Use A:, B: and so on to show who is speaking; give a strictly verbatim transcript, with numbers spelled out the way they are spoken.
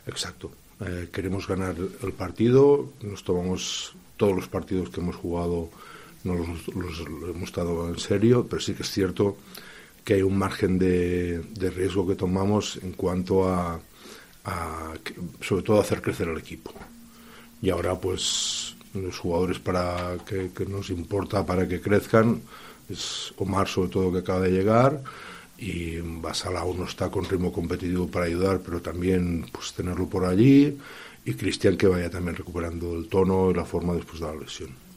A: Exacto. Eh, queremos ganar el partido, nos tomamos todos los partidos que hemos jugado, no los, los, los hemos estado en serio, pero sí que es cierto que hay un margen de, de riesgo que tomamos en cuanto a, a, sobre todo, a hacer crecer el equipo. Y ahora, pues, los jugadores para que, que nos importa para que crezcan es Omar, sobre todo, que acaba de llegar, y Basal aún no está con ritmo competitivo para ayudar, pero también pues tenerlo por allí, y Cristian, que vaya también recuperando el tono y la forma después de la lesión.